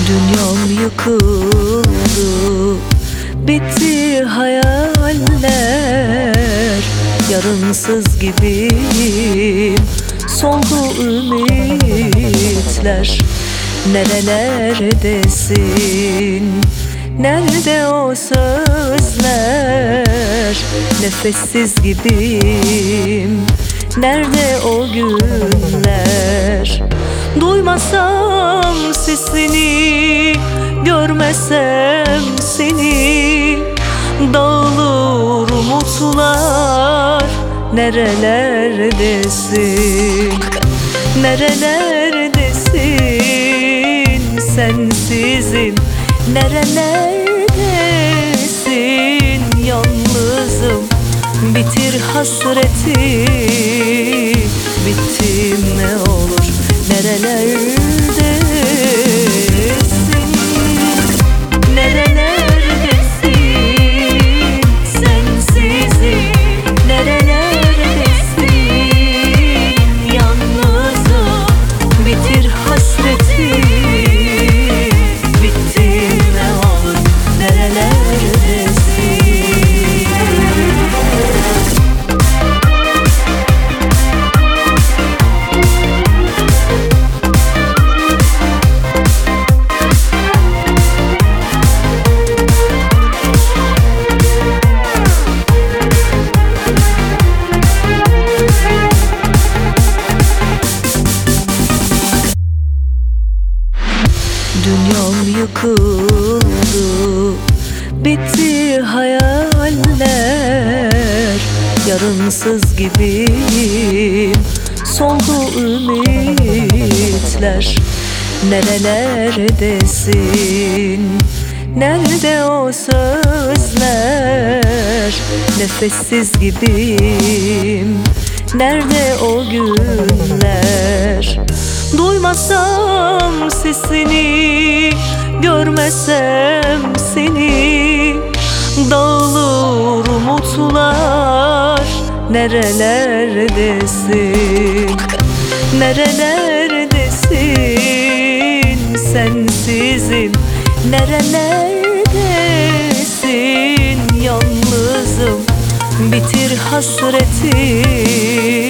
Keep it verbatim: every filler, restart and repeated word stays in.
Dünyam yıkıldı, bitti hayaller. Yarınsız gibiyim, soldu ümitler. Nerelerdesin, nerede o sözler? Nefessiz gibiyim, nerede o günler? Duymasam sesini, görmesem seni, dağılır umutlar. Nerelerdesin, nerelerdesin? Sensizim, nerelerdesin? Yalnızım, bitir hasreti. Bittim ne olur, nerelerdesin? Nerelerdesin? Sensizim, nerelerdesin? Yalnızım, bitir hasreti. Bittim ne olur, nerelerdesin? Dünyam yıkıldı, bitti hayaller. Yarınsız gibiyim, soldu ümitler. Nerelerdesin, nerede o sözler? Nefessiz gibiyim, nerede o günler? Duymasam sesini, görmesem seni, dağılır umutlar. Nerelerdesin, nerelerdesin? Sensizim, nerelerdesin? Yalnızım, bitir hasreti.